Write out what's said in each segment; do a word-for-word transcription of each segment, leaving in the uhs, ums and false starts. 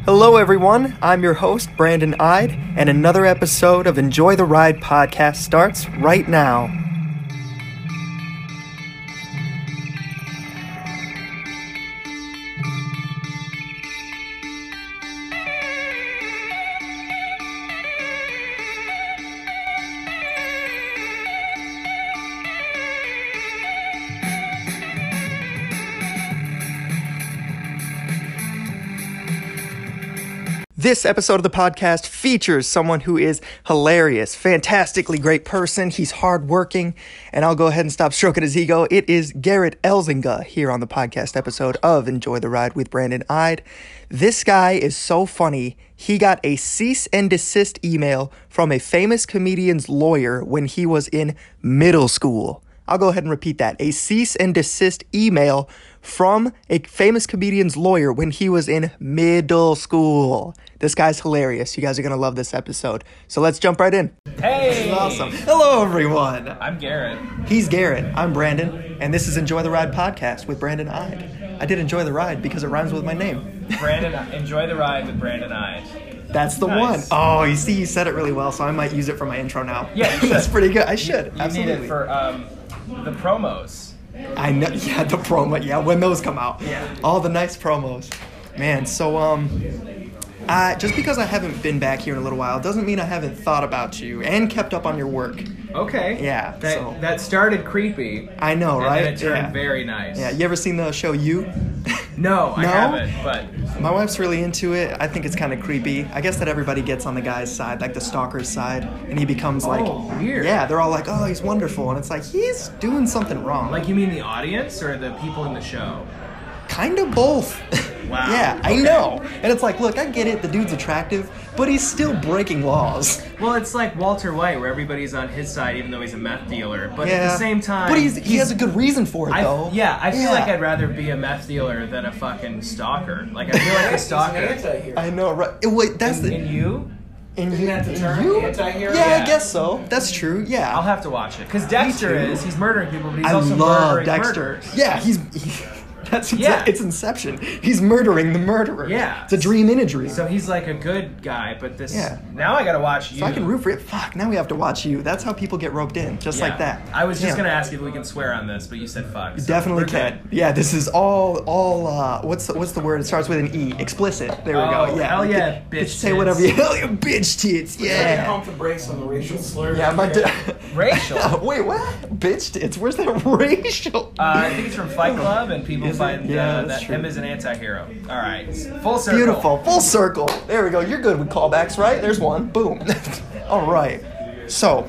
Hello, everyone. I'm your host, Brandon Ide, and another episode of Enjoy the Ride podcast starts right now. This episode of the podcast features someone who is hilarious, fantastically great person. He's hardworking, and I'll go ahead and stop stroking his ego. It is Garrett Elzinga here on the podcast episode of Enjoy the Ride with Brandon Ide. This guy is so funny. He got a cease and desist email from a famous comedian's lawyer when he was in middle school. I'll go ahead and repeat that. A cease and desist email from a famous comedian's lawyer when he was in middle school. This guy's hilarious. You guys are going to love this episode. So let's jump right in. Hey! This is awesome. Hello, everyone. I'm Garrett. He's Garrett. I'm Brandon. And this is Enjoy the Ride podcast with Brandon Ide. I did enjoy the ride because it rhymes with my name. Brandon, enjoy the ride with Brandon Ide. That's the Nice. one. Oh, you see, you said it really well, so I might use it for my intro now. Yeah, you should. That's pretty good. I should. You Absolutely. need it for um, the promos. I know, yeah, the promo, yeah, when those come out. Yeah. All the nice promos. Man, so, um, I, just because I haven't been back here in a little while doesn't mean I haven't thought about you and kept up on your work. Okay. Yeah, That so. that started creepy. I know, and right? then it turned yeah. very nice. Yeah, you ever seen the show You? No, I No? haven't, but My wife's really into it. I think it's kind of creepy. I guess that everybody gets on the guy's side, like the stalker's side, and he becomes like, Oh, weird. yeah, they're all like, oh, he's wonderful, and it's like, he's doing something wrong. like you mean the audience or the people in the show? Kind of both. Wow. Yeah, I Okay. know. And it's like, look, I get it, the dude's attractive, but he's still breaking laws. Well, it's like Walter White, where everybody's on his side, even though he's a meth dealer. But yeah. at the same time, But he's, he has a good reason for it, I, though. yeah, I feel Yeah. like I'd rather be a meth dealer than a fucking stalker. Like I feel like a stalker. I know, right? Wait, that's the... And you? And Isn't that the and term? you? Anti-hero? Yeah, I Yeah. guess so. That's true, yeah. I'll have to watch it because Dexter too. is he's murdering people, but he's I also love murdering Dexter. murderers. Yeah, he's... He, that's ince- Yeah. It's Inception. He's murdering the murderer. Yeah. It's a dream in a dream. So he's like a good guy, but this Yeah. now I gotta watch you. So I can root for it. Fuck, now we have to watch You. That's how people get roped in, just Yeah. like that. I was just Yeah. gonna ask if we can swear on this, but you said fuck. You so definitely we're can. good. Yeah, this is all all uh what's the, what's the word? It starts with an E. Explicit. There we Oh, go. Yeah. hell you yeah, can- bitch you Say whatever you tits. hell yeah, bitch tits. Yeah. Yeah. Pump the brakes on the racial slur. Yeah, my da- Racial. Wait, what? Bitch tits. Where's that racial? Uh, I think it's from Fight Club, and people Is it? find Yeah, uh, that's that true. him as an anti-hero. All right, full circle. Beautiful. Full circle. There we go. You're good with callbacks, right? There's one. Boom. All right. So,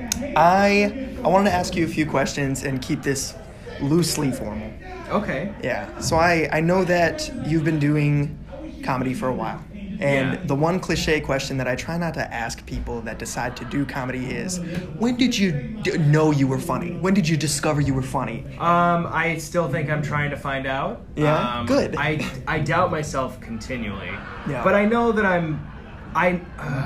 I I wanted to ask you a few questions and keep this loosely formal. Okay. Yeah. So I, I know that you've been doing comedy for a while. And Yeah. the one cliche question that I try not to ask people that decide to do comedy is, when did you d- know you were funny? When did you discover you were funny? Um, I still think I'm trying to find out. Yeah? Um, Good. I, I doubt myself continually. Yeah. But I know that I'm, I,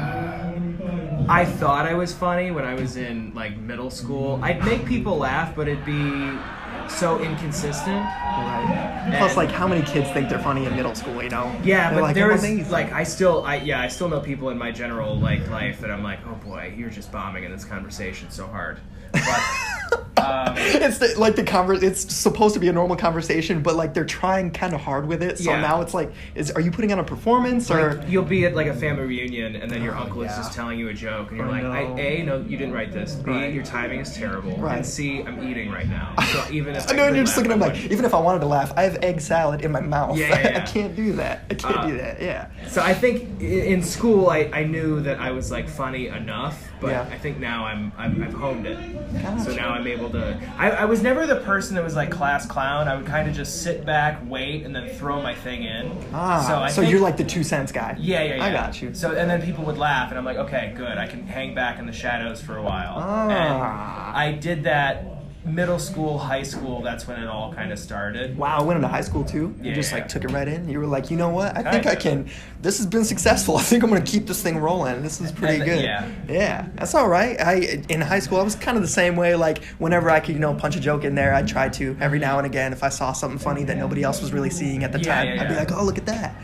uh, I thought I was funny when I was in like middle school. I'd make people laugh, but it'd be so inconsistent. Right. Plus, And- like, how many kids think they're funny in middle school, you know? Yeah, They're but like, there "I'm was amazing." like I still I yeah I still know people in my general like life that I'm like, oh boy, you're just bombing in this conversation so hard. But um, It's the, like the conver- It's supposed to be a normal conversation, but like they're trying kind of hard with it. So Yeah. now it's like, is are you putting on a performance or? like, you'll be at like a family reunion and then your Oh, uncle is yeah. just telling you a joke and you're Oh, like, no. I, A, no, you didn't write this. B, Right. your timing is terrible. Right. And C, I'm eating right now. So even if I know, and could you're just laugh, looking at I him like, wouldn't. even if I wanted to laugh, I have egg salad in my mouth. Yeah, yeah, yeah. I can't do that. I can't Uh, do that. Yeah. So I think i- in school I, I knew that I was like funny enough, but Yeah. I think now I'm, I'm I've honed it. So Gotcha. now I'm able to. I, I was never the person that was like class clown. I would kind of just sit back, wait, and then throw my thing in. Ah, so I so think, you're like the two cents guy. yeah, yeah, yeah. I got you. So and then people would laugh, and I'm like, okay, good. I can hang back in the shadows for a while. Ah. And I did that middle school, high school. That's when it all kind of started. Wow, I went into high school too. You Yeah, just yeah. like took it right in. You were like, you know what? I think Kinda. I can. This has been successful. I think I'm gonna keep this thing rolling. This is pretty And- good. yeah. Yeah, that's all right. I in high school I was kind of the same way. Like whenever I could, you know, punch a joke in there, I'd try to every now and again if I saw something funny that nobody else was really seeing at the Yeah, time. yeah, I'd be yeah. like, oh, look at that.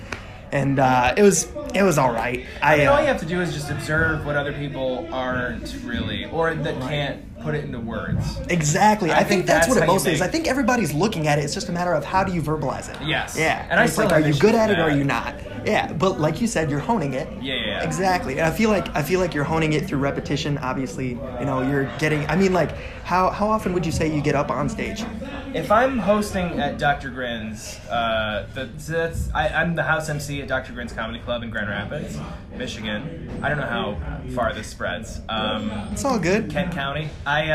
and uh, it was it was all right. I I mean, all you uh, have to do is just observe what other people aren't really, or that can't put it into words. exactly. I, I think, think that's, that's what it how you mostly is. make- I think everybody's looking at it. It's just a matter of how do you verbalize it. Yes. Yeah. And I it's still like, have are you issues good with at it or are that. you not? Yeah. But like you said, you're honing it. Yeah, yeah, yeah. Exactly. And I feel like I feel like you're honing it through repetition. Obviously, you know, you're getting. I mean, like, how how often would you say you get up on stage? If I'm hosting at Doctor Grin's, uh, the, so that's, I, I'm the house M C at Doctor Grin's Comedy Club in Grand Rapids, Michigan. I don't know how far this spreads. Um, It's all good. Kent County. I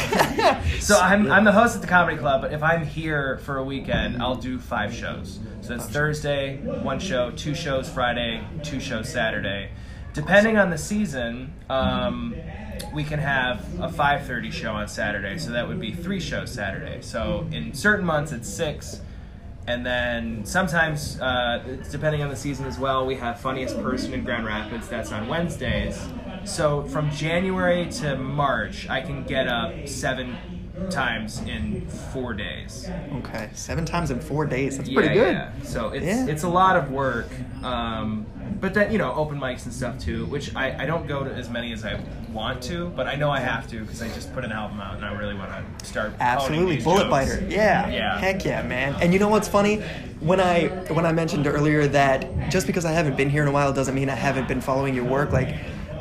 uh, so I'm I'm the host at the comedy club, but if I'm here for a weekend, I'll do five shows. So it's Thursday, one show, two shows Friday, two shows Saturday. Depending on the season, um, we can have a five thirty show on Saturday, so that would be three shows Saturday. So in certain months it's six, and then sometimes, uh, it's depending on the season as well, we have Funniest Person in Grand Rapids, that's on Wednesdays. So from January to March, I can get up seven times in four days. Okay, seven times in four days. That's Yeah, pretty good. yeah. So it's Yeah. it's a lot of work. Um, but then, you know, open mics and stuff too, which I, I don't go to as many as I want to, but I know I have to because I just put an album out and I really want to start honing Absolutely, these Bullet jokes. Biter. Yeah. Yeah. Heck yeah, man. And you know what's funny? When I when I mentioned earlier that just because I haven't been here in a while doesn't mean I haven't been following your work. Like,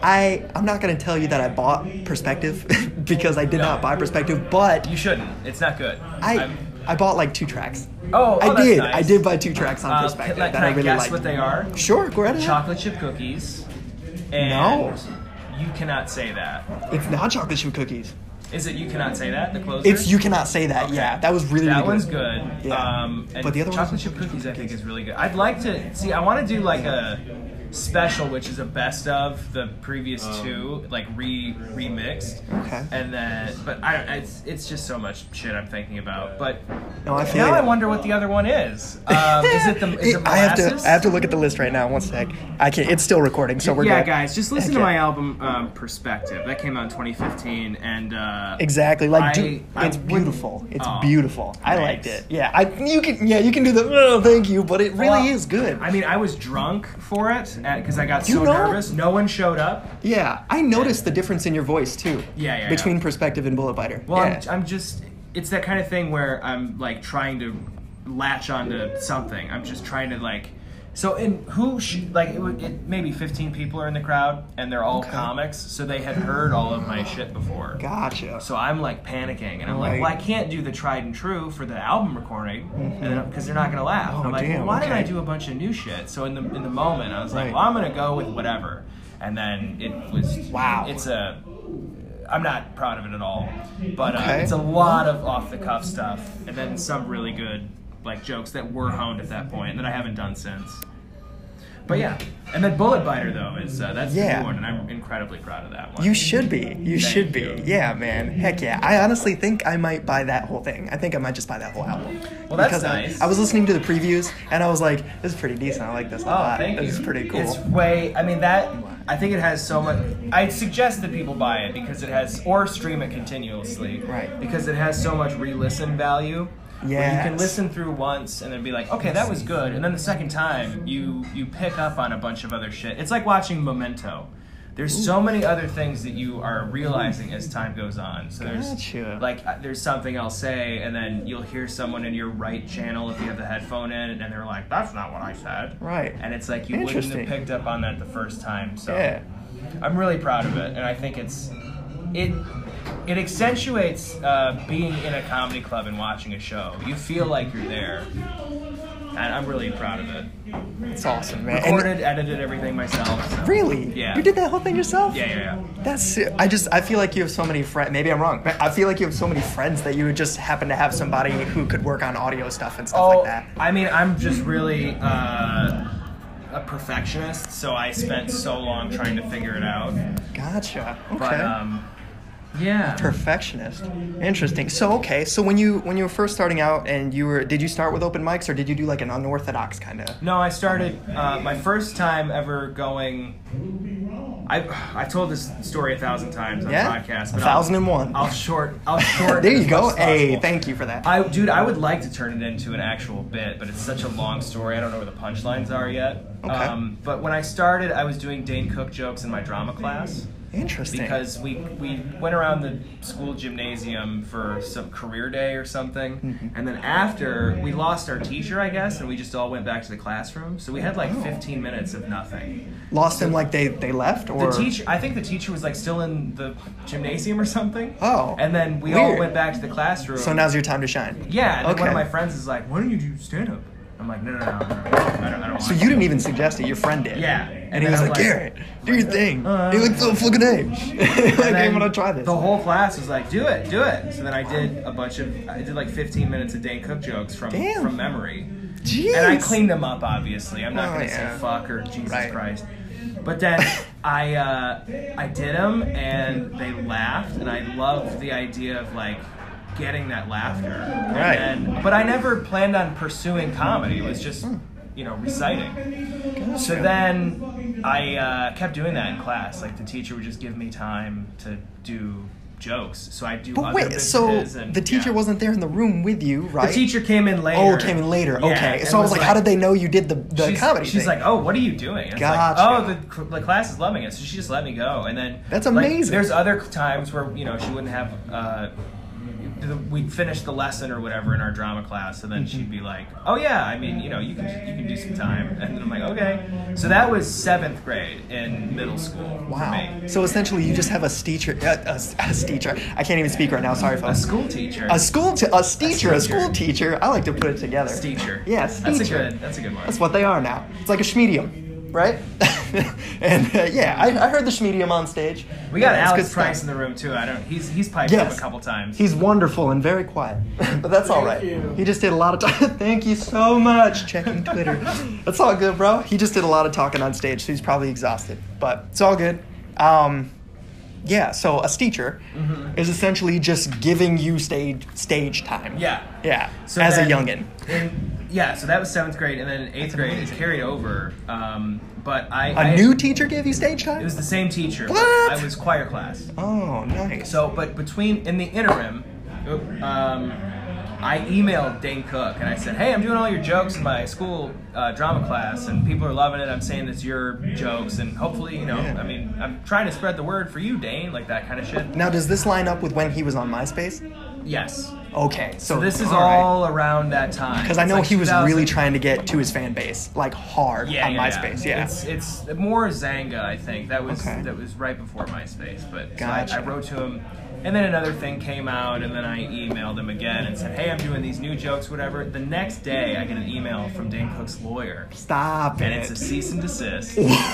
I I'm not gonna tell you that I bought Perspective because I did No. not buy Perspective, but You shouldn't. It's not good. I I'm- I bought like two tracks. Oh, oh, I that's did. nice. I did buy two tracks on Uh, Perspective can, like, that can I, I really guess liked. what they are? Sure, go right ahead. Chocolate chip cookies. And No. You cannot say that. It's not chocolate chip cookies. Is it you cannot say that? The closer? It's you cannot say that. Okay. Yeah, that was really That really one's good. good. Yeah. Um, and But the other one's chocolate chip cookies, I think, is really good. I'd like to see. I want to do like a special, which is a best of the previous two, like re remixed. Okay. And then, but I don't. It's it's just so much shit I'm thinking about. But No, I feel now you. I wonder what the other one is. Um, is it the? Is it I have to Molasses? I have to look at the list right now. One sec. I can't. It's still recording, so we're yeah, good. guys, just listen Heck to yeah. my album um, Perspective. That came out in twenty fifteen, and uh, Exactly. Like, I- dude, I it's wouldn't- beautiful. It's Oh, beautiful. I nice. liked it. Yeah. I you can yeah you can do the oh thank you, but it really Well, is good. I mean, I was drunk for it because I got Do you so know? nervous. No one showed up. yeah, I noticed the difference in your voice too. Yeah, yeah, Between yeah. Perspective and Bullet Biter. Well, yeah. I'm, I'm just. It's that kind of thing where I'm like trying to latch onto something. I'm just trying to like. So in who sh- like it, would- it maybe fifteen people are in the crowd and they're all Okay. comics, so they had heard all of my shit before. Gotcha. So I'm like panicking, and I'm Right. like, well, I can't do the tried and true for the album recording, because they're not gonna laugh. Oh, I'm like, damn, well, why did I okay. do a bunch of new shit? So in the in the moment, I was like, Right. well, I'm gonna go with whatever, and then it was Wow. It's a I'm not proud of it at all, but uh, Okay. it's a lot of off the cuff stuff, and then some really good like jokes that were honed at that point that I haven't done since. But yeah, and then Bullet Biter though is uh, that's the Yeah. new one, and I'm incredibly proud of that one. You should be. You Thank should be. you. Yeah, man. Heck yeah. I honestly think I might buy that whole thing. I think I might just buy that whole album. Well, that's Because I- nice. I, was listening to the previews and I was like, this is pretty decent. I like this a Oh, lot. thank you. This is pretty cool. It's way. I mean that. I think it has so much. I'd suggest that people buy it because it has, or stream it continuously. Right. Because it has so much re-listen value. Where you can Yes. listen through once and then be like, okay, that was good, and then the second time you you pick up on a bunch of other shit. It's like watching Memento. There's so many other things that you are realizing as time goes on. So there's Gotcha. like uh, there's something I'll say, and then you'll hear someone in your right channel if you have the headphone in, and they're like, "That's not what I said." Right. And it's like you wouldn't have Interesting. picked up on that the first time. So Yeah. I'm really proud of it, and I think it's it it accentuates uh, being in a comedy club and watching a show. You feel like you're there, and I'm really proud of it. It's awesome, man. And- Recorded, edited everything myself. So. really? Yeah. You did that whole thing yourself? Yeah, yeah, yeah. That's. I just. I feel like you have so many friends. Maybe I'm wrong. But I feel like you have so many friends that you would just happen to have somebody who could work on audio stuff and stuff Oh, like that. I mean, I'm just really uh, a perfectionist, so I spent so long trying to figure it out. Gotcha. Okay. But um, yeah. Perfectionist. Interesting. So okay. So when you when you were first starting out and you were, did you start with open mics or did you do like an unorthodox kind of? No, I started uh, my first time ever going. I I've told this story a thousand times on Yeah? the podcast. A But thousand I'll, and one. I'll short. I'll short. There it you as go. much as Hey, possible. thank you for that. I, dude, I would like to turn it into an actual bit, but it's such a long story. I don't know where the punchlines are yet. Okay. Um, but when I started, I was doing Dane Cook jokes in my drama class. Interesting. Because we, we went around the school gymnasium for some career day or something, Mm-hmm. and then after we lost our teacher, I guess, and we just all went back to the classroom. So we had like Oh. fifteen minutes of nothing. Lost him like they, they left? Or The teacher, I think the teacher was like still in the gymnasium or something. Oh, And then we all weird. went back to the classroom. So now's your time to shine. Yeah, and then one Okay. of my friends is like, "Why don't you do stand up?" I'm like, "No, no, no, no, no. I don't, I don't So want you to." didn't even suggest it, your friend did. Yeah. And, he then was I'm like, Garrett, do your thing. uh, you look so fucking A. like, And I then want to try this. The whole class was like, "Do it, do it." So then I did a bunch of, I did like fifteen minutes of Dane Cook jokes from Damn. from memory, Jeez. and I cleaned them up. Obviously, I'm not Oh, gonna yeah. say fuck or Jesus Right. Christ. But then I uh, I did them, and they laughed, and I loved the idea of like getting that laughter. Right. And then, but I never planned on pursuing comedy. It was just, you know, reciting. So then I uh, kept doing that in class. Like the teacher would just give me time to do jokes. So I do But other wait, so businesses and, the teacher yeah. wasn't there in the room with you, right? The teacher came in later. Oh, came in later. Yeah, okay. and So I was like, how did they know you did the, the she's, comedy She's thing? like, "Oh, what are you doing?" And it's Gotcha. like, "Oh, the, cl- the class is loving it." So she just let me go, and then That's like, amazing. there's other times where you know she wouldn't have. Uh, the- we'd finish the lesson or whatever in our drama class, and then Mm-hmm. she'd be like, "Oh yeah, I mean, you know, you can you can do some time," and then I'm like, "Okay." So that was seventh grade in middle school for Wow. me. So essentially, you just have a teacher, a, a, a teacher. I can't even speak right now. Sorry, A folks. school teacher. A school, t- a teacher, a teacher. school teacher. I like to put it together. Teacher. Yeah, That's a teacher. good. That's a good one. That's what they are now. It's like a schmedium, right? and uh, yeah, I, I heard the schmedium on stage. We got Yeah, it's Alex good Price stuff. in the room too. I don't. He's he's piped Yes. up a couple times. He's wonderful and very quiet, but that's all right. Thank you. He just did a lot of time. Thank you so much. Checking Twitter. That's all good, bro. He just did a lot of talking on stage, so he's probably exhausted, but it's all good. Um, yeah. So a teacher Mm-hmm. is essentially just giving you stage stage time. yeah. Yeah. So as then a youngin. in- yeah, so that was seventh grade, and then eighth That's grade amazing. it carried over. Um, but I A I- new teacher gave you stage time. It was the same teacher. but What? I was choir class. Oh, nice. So, but between in the interim, um, I emailed Dane Cook and I said, "Hey, I'm doing all your jokes in my school uh, drama class, and people are loving it. I'm saying it's your jokes, and hopefully, you know, Yeah. I mean, I'm trying to spread the word for you, Dane, like that kind of shit." Now, does this line up with when he was on MySpace? Yes. Okay, so, So this is all right. all around that time. Because I It's know like he was two thousand really trying to get to his fan base, like hard Yeah, on yeah, MySpace. Yeah. It's it's more Zanga, I think. That was Okay. that was right before MySpace. But so Gotcha. I, I wrote to him, and then another thing came out, and then I emailed him again and said, "Hey, I'm doing these new jokes, whatever." The next day, I get an email from Dane Cook's lawyer, Stop and it. it's a cease and desist.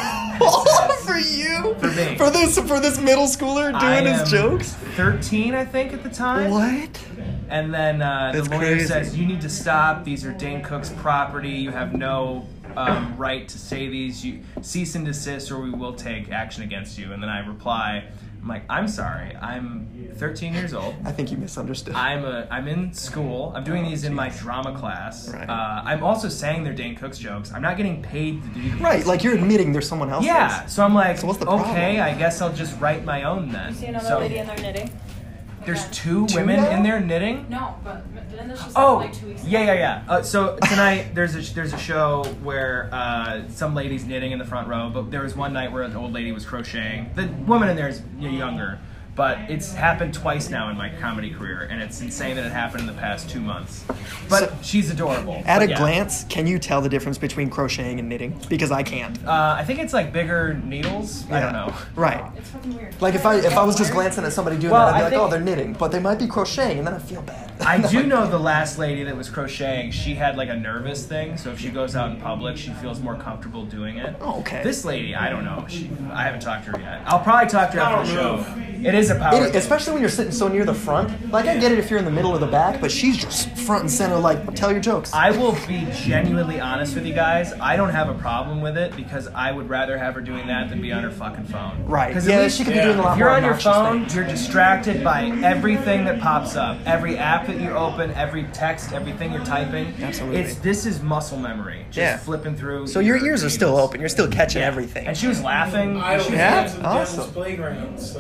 for you? For me. For this for this middle schooler doing I his am jokes? thirteen, I think, at the time. What? And then uh, the That's lawyer crazy. says, "You need to stop. These are Dane Cook's property. You have no um, right to say these. You cease and desist, or we will take action against you." And then I reply, "I'm like, I'm sorry. I'm thirteen years old. I think you misunderstood. I'm a I'm in school. I'm doing these in my drama class. Right. Uh, I'm also saying they're Dane Cook's jokes. I'm not getting paid to do these. Right, like you're admitting there's someone else. Yeah. So I'm like, So what's the okay, problem? I guess I'll just write my own then. See another so lady in there knitting? there's Okay. two, Two women now? in there knitting. No, but then this was Oh, like two weeks ago. yeah, yeah, yeah. Uh, so tonight there's a there's a show where uh, some lady's knitting in the front row, but there was one night where an old lady was crocheting. The woman in there is y- younger, but it's happened twice now in my comedy career, and it's insane that it happened in the past two months. But So- she's adorable. At But a yeah. glance, can you tell the difference between crocheting and knitting? Because I can't. uh, I think it's like bigger needles. I don't Yeah. know. Right. It's fucking weird. Like if I if I was just glancing at somebody doing Well, that, I'd be I like, think- oh, they're knitting, but they might be crocheting, and then I feel bad. I I'm do like, know the last lady that was crocheting, she had like a nervous thing, so if she goes out in public, she feels more comfortable doing it. Oh, okay. This lady, I don't know. She, I haven't talked to her yet. I'll probably talk to her Not after the a show. move. It is is a power It, thing. especially when you're sitting so near the front. Like, I get it if you're in the middle or the back, but she's just front and center, like, tell your jokes. I will be genuinely honest with you guys. I don't have a problem with it because I would rather have her doing that than be on her fucking phone. Right. Because Yeah, she could be doing a lot if you're more on your obnoxious phone, things. you're distracted by everything that pops up, every app that you open, every text, everything you're typing. Absolutely. It's this is muscle memory. Just Yeah. flipping through. So your ears are still open. You're still catching Yeah. everything. And she was laughing. I don't Yeah? think it's Awesome. Devil's Playground, so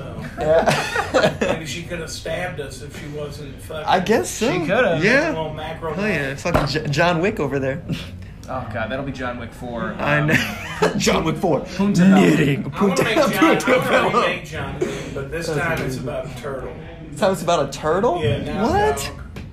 Yeah. maybe she could have stabbed us if she wasn't fucking. I guess so. She could've. A Yeah. little macro. Oh yeah, fucking J- John Wick over there. Oh god, that'll be John Wick four. I Um, know. John Wick four. Punta Bella. Knitting. I want to Punta- make John. I Punta want to Bella. remake John Wick, but this That's time it's amazing. about a turtle. So it's about a turtle? Yeah. Now What?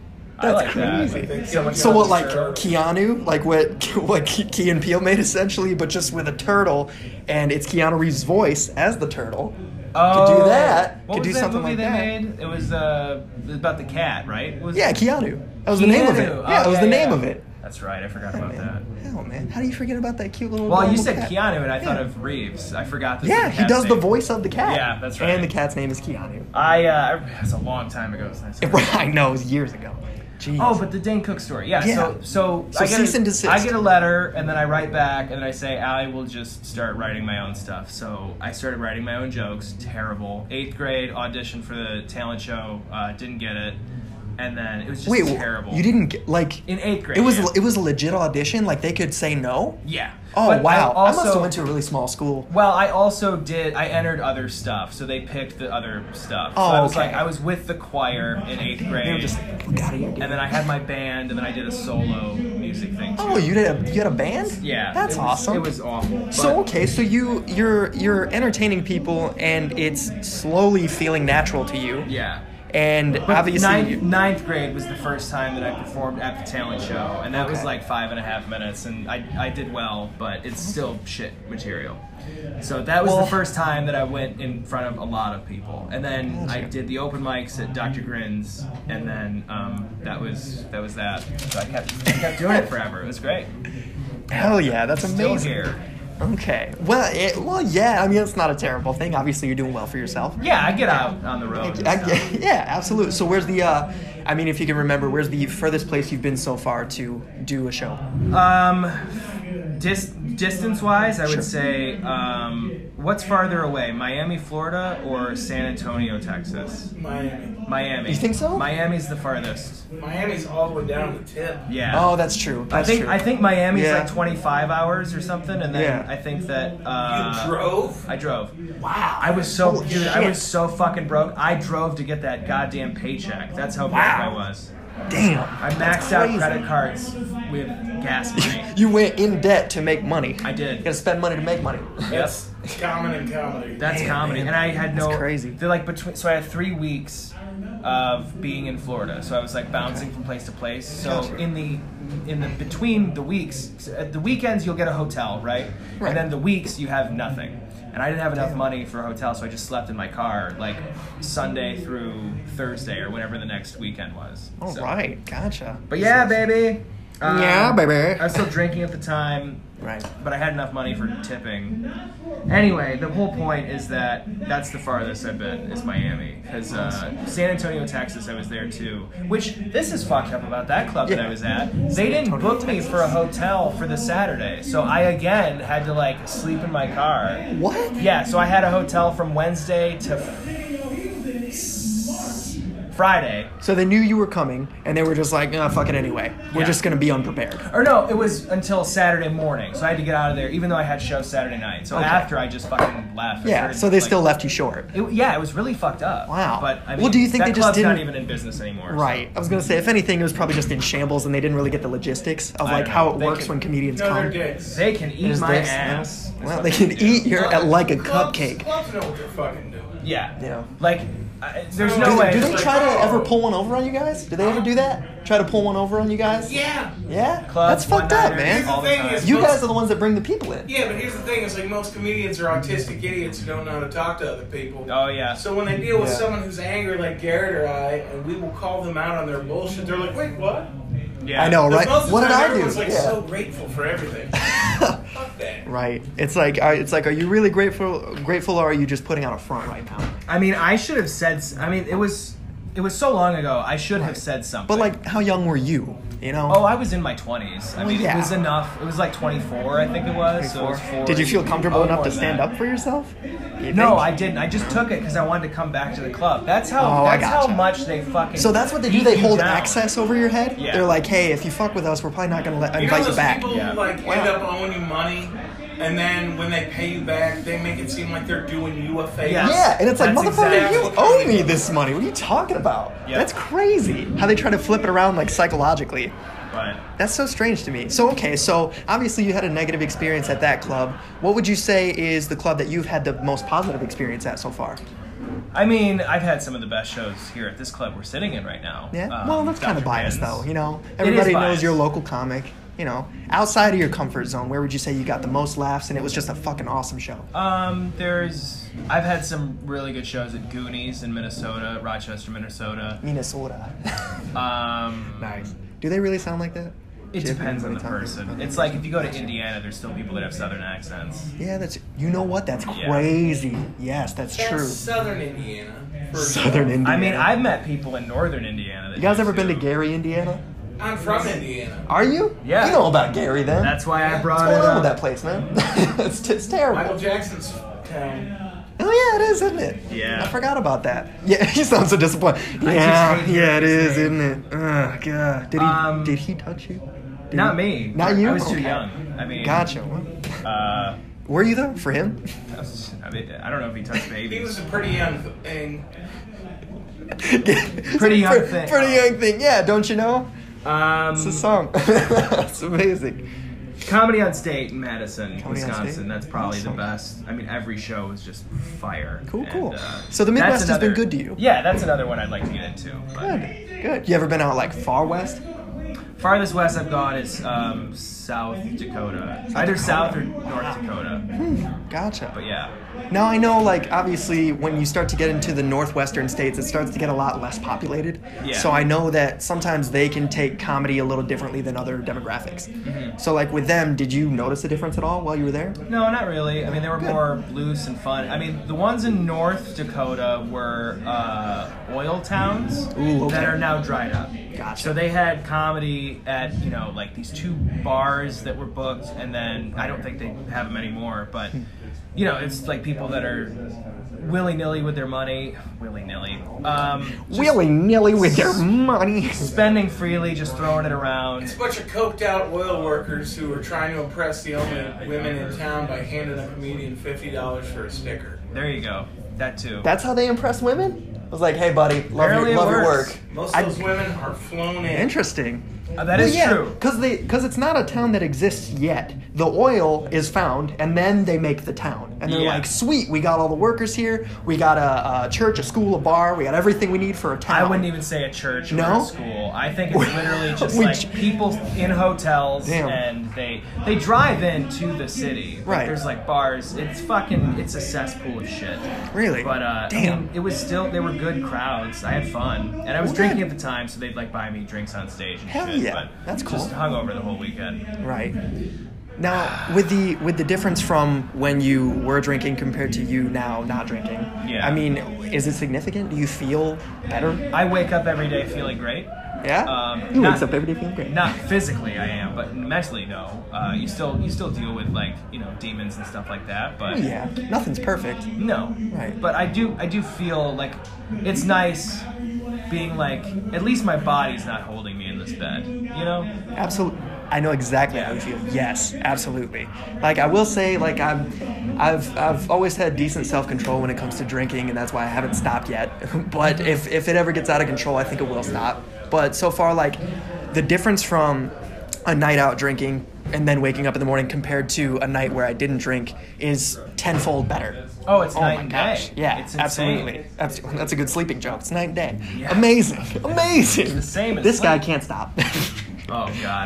I That's like crazy. that. They So much So what, like Turtle. Keanu, like what what Ke- Key and Peele made essentially, but just with a turtle, and it's Keanu Reeves' voice as the turtle. Oh, Could do that. What Could was do that something movie like they that. made? It was uh, it was about the cat, right? Was Yeah, Keanu. That was the name of it. Keanu. Yeah, Oh, that was yeah, the yeah. name of it. That's right. I forgot Oh, about that. man. Hell, man, how do you forget about that cute little? Well, you adorable said cat? Keanu, and I thought Yeah. of Reeves. I forgot this. Yeah, the he cat's does the name. voice of the cat. Yeah, that's right. And the cat's name is Keanu. I uh, that's a long time ago. Since I saw it. I know, it was years ago. Jeez. Oh, but the Dane Cook story. Yeah. Yeah. So, so, So I get cease a, and desist. I get a letter, and then I write back, and then I say I will just start writing my own stuff. So I started writing my own jokes. Terrible. Eighth grade audition for the talent show. Uh, didn't get it, and then it was just Wait, terrible. you didn't get like in eighth grade. it was yeah. it was a legit audition. Like they could say no. Yeah. Oh But wow! I, also, must have went to a really small school. Well, I also did. I entered other stuff, so they picked the other stuff. So Oh, I was okay. like, I was with the choir in eighth grade, They were just like, look out of here. dude. and then I had my band, and then I did a solo music thing too. Oh, you did a you had a band? Yeah, That's it was, awesome. It was awful. So but- okay, so you you're you're entertaining people, and it's slowly feeling natural to you. yeah. And But obviously, ninth, you- ninth grade was the first time that I performed at the talent show, and that was Okay. like five and a half minutes, and I, I did well, but it's still shit material. So that was Well- the first time that I went in front of a lot of people, and then I Gotcha. did the open mics at Doctor Grin's, and then um, that was that was that. So I kept I kept doing it forever. It was great. hell yeah, that's Still amazing. here. Okay, well, it, well, yeah. I mean, it's not a terrible thing. Obviously, you're doing well for yourself. Yeah, I get out on the road. and I, stuff. yeah, absolutely. So, where's the? Uh, I mean, if you can remember, where's the furthest place you've been so far to do a show? Um, dis- distance-wise, I would Sure. say, um, what's farther away, Miami, Florida, or San Antonio, Texas? Miami. Miami. You think so? Miami's the farthest. Miami's all the way down the tip. Yeah. Oh, that's true. I That's think true. I think Miami's Yeah. like twenty-five hours or something, and then Yeah. I think that uh, You drove? I drove. Wow. I was so Holy dude. I shit. was so fucking broke. I drove to get that goddamn paycheck. That's how broke Wow. I was. Damn. I That's maxed out crazy. credit cards with gas money. You went in debt to make money. I You did. gotta spend money to make money. That's common in comedy. That's Man, comedy, man. and I had no. That's crazy. They're like between. So I had three weeks of being in Florida. So I was like bouncing from place to place. So Gotcha. in the in the between the weeks, at the weekends you'll get a hotel, right? Right. And then the weeks you have nothing. And I didn't have enough money for a hotel, so I just slept in my car like Sunday through Thursday or whenever the next weekend was. All So- right, gotcha. But yeah, baby. Um, Yeah, baby. I was still drinking at the time. Right. But I had enough money for tipping. Anyway, the whole point is that that's the farthest I've been is Miami. Because uh, San Antonio, Texas, I was there too. Which, this is fucked up about that club that Yeah. I was at. They didn't Antonio, book me Texas. for a hotel for the Saturday. So I again had to like sleep in my car. What? Yeah, so I had a hotel from Wednesday to Friday. So they knew you were coming, and they were just like, "Ah, fuck it anyway. We're Yeah. just gonna be unprepared." Or no, it was until Saturday morning. So I had to get out of there, even though I had shows Saturday night. So Okay. after I just fucking left. I Yeah. started, So they like- still left you short. It, yeah, it was really fucked up. Wow. But I mean, Well, do you think that they just club's not didn't- even in business anymore. so- Right. I was gonna say, if anything, it was probably just in shambles, and they didn't really get the logistics of I like don't how know. it They works can- when comedians No, they're come. dicks. They can eat There's my dicks, ass. yeah. Well, That's they what can do. eat your uh, like a Clubs- cupcake. Clubs know what they're fucking doing. Yeah. Yeah. Like, I, there's Do no Do, way. do they Like, try to oh. ever pull one over on you guys? Do they ever do that? Try to pull one over on you guys? Yeah. Yeah? Clubs, That's fucked up, one-nighters, man. all the Here's the time. thing is- You guys are the ones that bring the people in. Yeah, but here's the thing: is like most comedians are autistic idiots who don't know how to talk to other people. Oh yeah. So when they deal with Yeah. someone who's angry like Garrett or I, and we will call them out on their bullshit, they're like, "Wait, what?" Yeah. I know, Because right? most of the What did time, I do? everyone's like Yeah. so grateful for everything. Fuck that. Right. It's like, are, it's like, are you really grateful, grateful, or are you just putting out a front right now? I mean, I should have said. s- I mean, it was it was so long ago. I should have said something. But like, how young were you? You know? oh, I was in my twenties. I Well, mean, yeah. it was enough. It was like twenty-four, I think it was. So it was four. Did you feel comfortable oh, enough more to than stand that. up for yourself? You No, think? I didn't. I just took it because I wanted to come back to the club. That's how. Oh, I that's how gotcha. much they fucking. So that's what they do. beat They you hold down. access over your head. Yeah. They're like, hey, if you fuck with us, we're probably not gonna let, You invite know you those back. people Yeah. who like end up owing you money, and then when they pay you back, they make it seem like they're doing you a favor. Yes. Yeah, and it's like, That's motherfucker, exactly you what owe they me do. this money. What are you talking about? Yeah. That's crazy. How they try to flip it around like psychologically. But That's so strange to me. So, okay, so obviously you had a negative experience at that club. What would you say is the club that you've had the most positive experience at so far? I mean, I've had some of the best shows here at this club we're sitting in right now. Yeah? Um, well, that's kind of Doctor biased, Ben's. though. You know, is everybody knows biased. you're a local comic. You know, outside of your comfort zone, where would you say you got the most laughs and it was just a fucking awesome show? Um, there's. I've had some really good shows at Goonies in Minnesota, Rochester, Minnesota. Minnesota. Um, Nice. Do they really sound like that? It Jim, depends on the anybody talking? person. It's like if you go to Indiana, there's still people that have Southern accents. Yeah, that's. You know what? That's Yeah. crazy. Yes, that's That's true. Southern Indiana. for Southern example. Indiana. I mean, I've met people in Northern Indiana. That You guys do ever been to too. Gary, Indiana? I'm from Indiana. Are you? Yeah. You know about Gary then. That's why I brought What's going it on with up. that place, man? it's, it's terrible. Michael Jackson's town. Oh yeah, it is, isn't it? Yeah. I forgot about that. Yeah, he sounds so disappointed. I Yeah, just hate yeah, it hearing is, his isn't it? Oh god. Did he? Um, did he touch you? Did Not he- me. Not you. I was too Okay. young. I mean, Gotcha. Uh, Were you though for him? I, was, I, mean, I don't know if he touched babies. He was a pretty young thing. Pretty young Pre- thing. Pretty young thing. Yeah, don't you know? Um, It's a song. It's amazing. Comedy on State in Madison, Comedy on Wisconsin. State? That's probably Awesome. the best. I mean, every show is just fire. Cool, And, cool. uh, So the that's Midwest has been another- good to you? Yeah, that's another one I'd like to get into. But Good. Good. You ever been out like far west? farthest west I've gone is um, South Dakota. Either South or North Dakota. Gotcha. But yeah. Now I know, like, obviously, when you start to get into the northwestern states, it starts to get a lot less populated. Yeah. So I know that sometimes they can take comedy a little differently than other demographics. Mm-hmm. So, like, with them, did you notice a difference at all while you were there? No, not really. I mean, they were more loose and fun. I mean, the ones in North Dakota were uh, oil towns Ooh, okay. that are now dried up. Gotcha. So they had comedy at, you know, like these two bars that were booked, and then I don't think they have them anymore, but, you know, it's like people that are willy-nilly with their money. Willy-nilly. Um, just Willy nilly with your money. spending freely, just throwing it around. It's a bunch of coked out oil workers who are trying to impress the only women in town by handing a comedian fifty dollars for a sticker. There you go. That too. That's how they impress women? I was like, hey, buddy, love, Apparently your, it love your works. work. Most I- of those women are flown in. Interesting. Uh, that is true. Because they because it's not a town that exists yet. The oil is found, and then they make the town, and they're Yeah. like, "Sweet, we got all the workers here. We got a, a church, a school, a bar. We got everything we need for a town." I wouldn't even say a church or No? a school. I think it's literally just Which- like people in hotels Damn. and they they drive into the city. Like, Right. There's like bars. It's fucking it's a cesspool of shit. Really? But uh, I Damn. mean, it was still they were good crowds. I had fun, and I was Well, drinking good. at the time, so they'd like buy me drinks on stage and Hell shit. yeah. But That's cool. Just hung over the whole weekend. Right. Now, with the with the difference from when you were drinking compared to you now not drinking, Yeah. I mean, is it significant? Do you feel better? I wake up every day feeling great. Yeah. Um, you not- wakes up every day feeling great. Not physically, I am, but mentally, no. Uh, you still you still deal with like you know demons and stuff like that, but Oh, yeah. Nothing's perfect. no. Right. But I do I do feel like it's nice being like at least my body's not holding me in this bed. You know? Absolutely. I know exactly how you feel. Yes, absolutely. Like I will say, like I'm, I've I've always had decent self control when it comes to drinking, and that's why I haven't stopped yet. But if if it ever gets out of control, I think it will stop. But so far, like the difference from a night out drinking and then waking up in the morning compared to a night where I didn't drink is tenfold better. Oh, it's Oh night my and gosh! day. Yeah, It's insane. absolutely. That's, that's a good sleeping joke. It's night and day. Yeah. Amazing, amazing. the same as This guy sleep. can't stop. Oh god.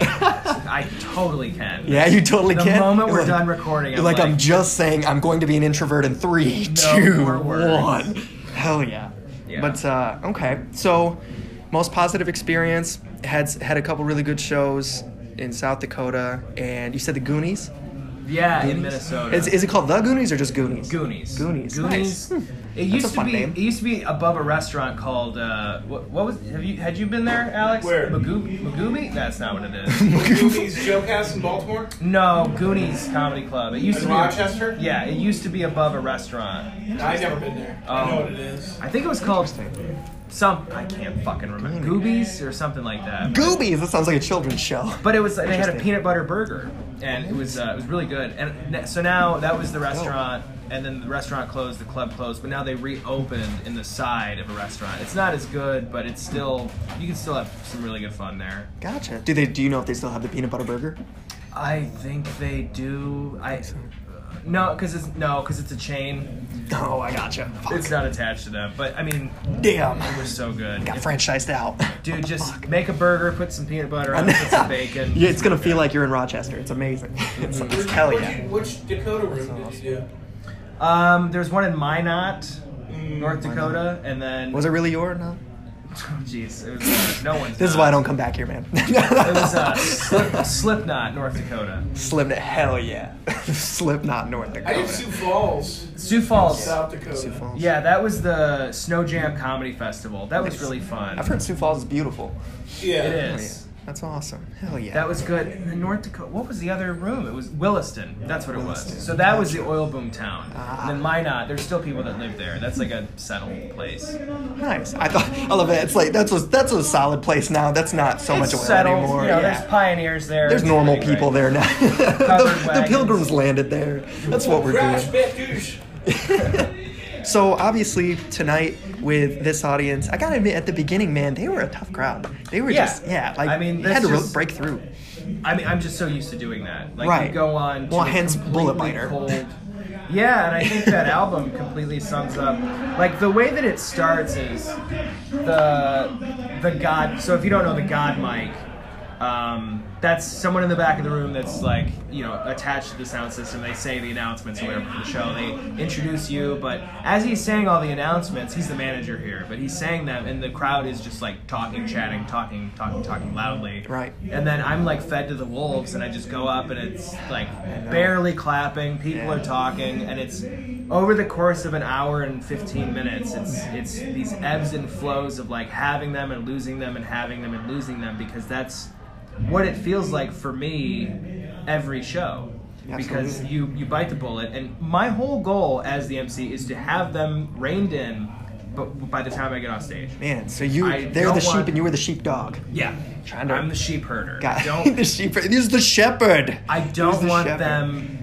I totally can. Yeah, you totally The can. moment we're You're like- done recording, You're I'm like, like, I'm just saying I'm going to be an introvert in three, No two, more words. one. Hell yeah. Yeah. But uh, okay, so most positive experience had had a couple really good shows in South Dakota, and you said the Goonies. Yeah, in Goonies? Minnesota. Is, is it called The Goonies or just Goonies? Goonies. Goonies. Goonies. Nice. It used a to fun be. name. It used to be above a restaurant called. Uh, what, what was? Have you had you been there, Alex? Where? Magoo- Magooby? That's not what it is. Movies, Joe Pass in Baltimore? No, Goonies Comedy Club. It used In to be Rochester? Yeah, it used to be above a restaurant. I've never been there. I Oh. know what it is. I think it was called some. I can't fucking remember. Goobies or something like that. Goobies. That sounds like a children's show. But it was. They had a Interesting. peanut butter burger, and it was. Uh, it was really good. And n- so now that was the restaurant. And then the restaurant closed, the club closed, but now they reopened in the side of a restaurant. It's not as good, but it's still, you can still have some really good fun there. Gotcha. Do they? Do you know if they still have the peanut butter burger? I think they do. I no, because it's no, because it's a chain. Oh, I gotcha. Fuck. It's not attached to them. But I mean, Damn. it was so good. Got If- franchised out. Dude, just make a burger, put some peanut butter on it, put some bacon. Yeah, it's gonna feel like you're in Rochester. It's amazing. It's, it's hell which, yeah. which Dakota room did you do? Um, there's one in Minot, North Dakota, and then Was it really your? No. Oh, jeez, it was uh, no one's. This is not. why I don't come back here, man. It was uh, Slip, Slipknot, North Dakota. Slipknot. Hell yeah. Slipknot, North I did Dakota. Sioux Falls, Sioux Falls. South Dakota. Sioux Falls. Yeah, that was the Snow Jam Comedy Festival. That was Nice. really fun. I've heard Sioux Falls is beautiful. Yeah. It Oh, is. yeah. That's awesome. Hell yeah. That was good. And then North Dakota. What was the other room? It was Williston. That's what it Williston. was. So that was the oil boom town. Ah. And then Minot. There's still people that live there. That's like a settled place. nice. I thought I love it. It's like that's a that's a solid place now. That's not so much It's oil settled. anymore. You know, yeah. there's pioneers there. There's It's normal pretty people great. there now. the, Covered the wagons. pilgrims landed there. That's what we're Crash doing. Bet douche. So obviously tonight with this audience, I gotta admit at the beginning, man, they were a tough crowd. They were Yeah. just yeah, like I mean, you had that's to re- just- break through. I mean, I'm just so used to doing that. Like, Right. you go on to Well, a hence Bullet completely Biter. cold. Yeah, and I think that album completely sums up. Like, the way that it starts is the the God. So if you don't know the God mic, um, that's someone in the back of the room that's like, you know, attached to the sound system. They say the announcements or whatever for the show. They introduce you, but as he's saying all the announcements, he's the manager here, but he's saying them, and the crowd is just like talking, chatting, talking, talking, talking loudly. Right. And then I'm like fed to the wolves, and I just go up, and it's like barely clapping. People Yeah. are talking, and it's over the course of an hour and fifteen minutes. It's it's these ebbs and flows of like having them and losing them and having them and losing them, because that's what it feels like for me every show. Because Absolutely. you you bite the bullet, and my whole goal as the M C is to have them reined in, but by the time I get off stage. Man, so you I they're don't the sheep want- and you were the sheepdog. Yeah, Trying to- I'm the sheep herder. God, I don't the sheep. He's the shepherd. I He's don't the want shepherd. them,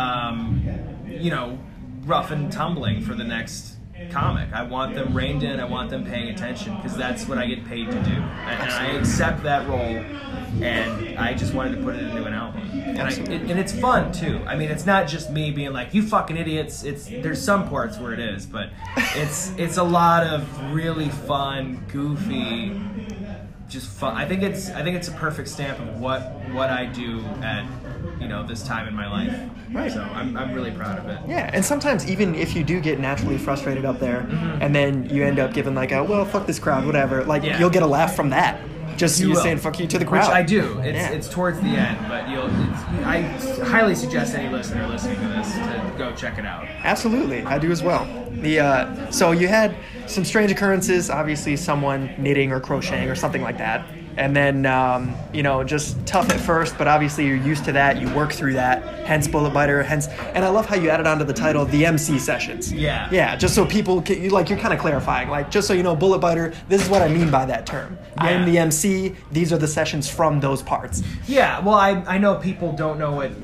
um, you know, rough and tumbling for the next comic. I want them reined in. I want them paying attention, because that's what I get paid to do, and, and I accept that role. And I just wanted to put it into an album, and, I, it, and it's fun too. I mean, it's not just me being like, "You fucking idiots." It's there's some parts where it is, but it's it's a lot of really fun, goofy, just fun. I think it's I think it's a perfect stamp of what what I do at, you know, this time in my life. Right. So I'm I'm really proud of it. Yeah, and sometimes even if you do get naturally frustrated up there, Mm-hmm. and then you end up giving like a well, fuck this crowd, whatever. Like Yeah. you'll get a laugh from that. Just You you will. saying fuck you to the crowd. Which I do. It's Yeah. it's towards the end, but you'll. It's, I highly suggest any listener listening to this to go check it out. Absolutely, I do as well. The uh, so you had some strange occurrences, obviously someone knitting or crocheting or something like that, and then um, you know just tough at first, but obviously you're used to that. You work through that. Hence Bullet Biter. Hence, and I love how you added onto the title the M C sessions. Yeah. Yeah, just so people can, you like you're kind of clarifying, like just so you know, Bullet Biter. This is what I mean by that term. I am Yeah. the M C. These are the sessions from those parts. Yeah. Well, I I know people don't know what,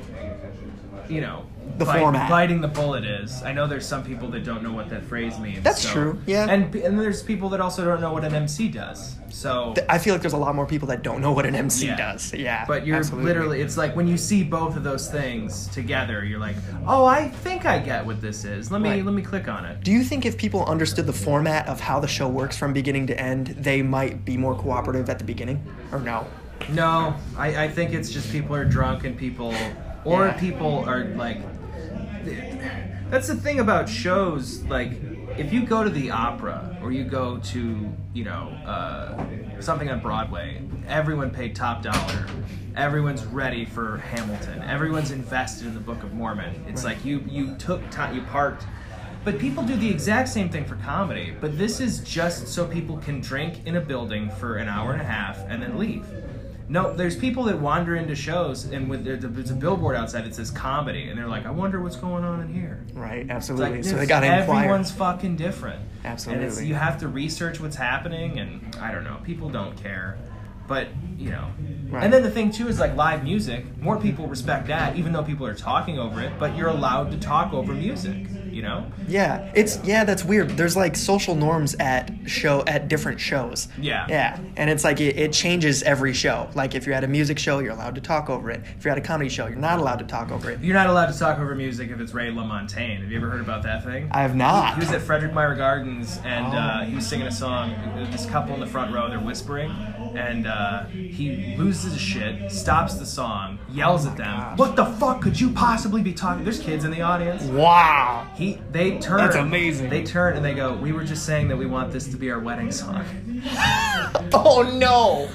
you know, The bite- format. biting the bullet is. I know there's some people that don't know what that phrase means. That's so- true, yeah. And and there's people that also don't know what an M C does. So. I feel like there's a lot more people that don't know what an M C Yeah. does. Yeah, But you're absolutely. literally, it's like when you see both of those things together, you're like, oh, I think I get what this is. Let me Right. let me click on it. Do you think if people understood the format of how the show works from beginning to end, they might be more cooperative at the beginning? Or no? No, I, I think it's just people are drunk and people, or Yeah. people are like, that's the thing about shows, like, if you go to the opera or you go to, you know, uh, something on Broadway, everyone paid top dollar. Everyone's ready for Hamilton. Everyone's invested in the Book of Mormon. It's Right. like you you took time, you parked. But people do the exact same thing for comedy. But this is just so people can drink in a building for an hour and a half and then leave. No, there's people that wander into shows and with there's a billboard outside that says comedy, and they're like, I wonder what's going on in here. Right, It's absolutely. like, so they this- got to inquire. everyone's fucking different. Absolutely. And it's, you have to research what's happening, and I don't know, people don't care. But, you know. Right. And then the thing, too, is like live music. More people respect that, even though people are talking over it, but you're allowed to talk over music, you know? Yeah, it's yeah, that's weird. There's like social norms at show at different shows. Yeah. Yeah, and it's like it, it changes every show. Like if you're at a music show, you're allowed to talk over it. If you're at a comedy show, you're not allowed to talk over it. You're not allowed to talk over music if it's Ray LaMontagne. Have you ever heard about that thing? I have not. He was at Frederick Meyer Gardens, and Oh. uh, he was singing a song. This couple in the front row, they're whispering, and uh, he loses his shit, stops the song, yells Oh at them. gosh. What the fuck could you possibly be talking? There's kids in the audience. Wow. He, they turn. That's amazing. They turn and they go, we were just saying that we want this to be our wedding song. Oh no.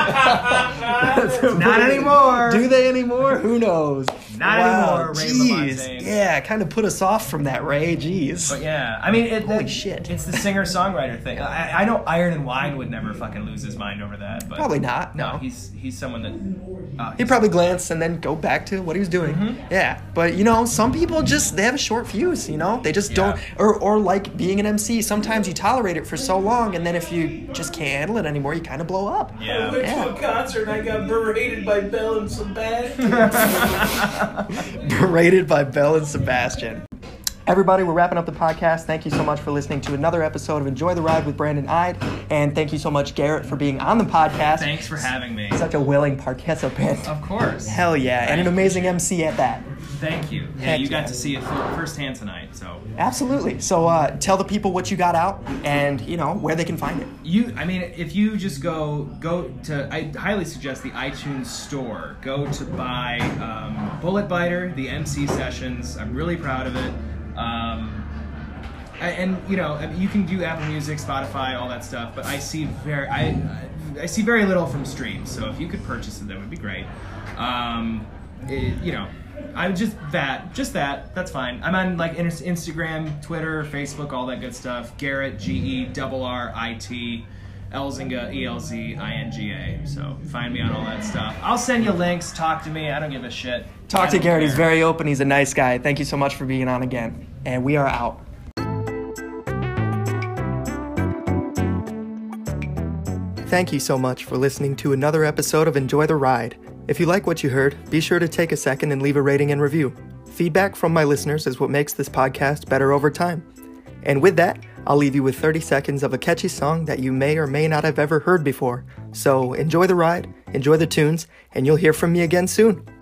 Not anymore. Do they anymore? Who knows? Not wow. anymore, Ray Jeez. LaMontagne. Yeah, kind of put us off from that, Ray. Jeez. But yeah, I mean, it, Holy it- shit. It's the singer-songwriter thing. I, I know Iron and Wine would never fucking lose his mind over that. But Probably not, no. he's he's someone that uh, He'd probably glance and then go back to what he was doing. Mm-hmm. Yeah, but you know, some people just they have a short fuse. You know, they just Yeah. don't, or or like being an M C. Sometimes you tolerate it for so long, and then if you just can't handle it anymore, you kind of blow up. I Yeah. went Yeah. to a concert and I got berated by Bell and Sebastian. Berated by Bell and Sebastian. Everybody, we're wrapping up the podcast. Thank you so much for listening to another episode of Enjoy the Ride with Brandon Ide, and thank you so much, Garrett, for being on the podcast. Thanks for having me. Such a willing participant. Of course. Hell yeah, and an amazing M C at that. Thank you. Yeah, Heck you got yeah. to see it fir- firsthand tonight. So Absolutely. So uh, tell the people what you got out and, you know, where they can find it. you, I mean, if you just go go to, I highly suggest the iTunes store. Go to buy um, Bullet Biter, the M C sessions. I'm really proud of it. Um, I, and you know, I mean, you can do Apple Music, Spotify, all that stuff. But I see very, I, I see very little from streams. So if you could purchase it, that would be great. Um, it, you know, I'm just that, just that. That's fine. I'm on like Inst- Instagram, Twitter, Facebook, all that good stuff. Garrett, G E R R I T, Elzinga, E L Z I N G A. So find me on all that stuff. I'll send you links. Talk to me. I don't give a shit. Talk I to don't Garrett. He's care. very open. He's a nice guy. Thank you so much for being on again. And we are out. Thank you so much for listening to another episode of Enjoy the Ride. If you like what you heard, be sure to take a second and leave a rating and review. Feedback from my listeners is what makes this podcast better over time. And with that, I'll leave you with thirty seconds of a catchy song that you may or may not have ever heard before. So enjoy the ride, enjoy the tunes, and you'll hear from me again soon.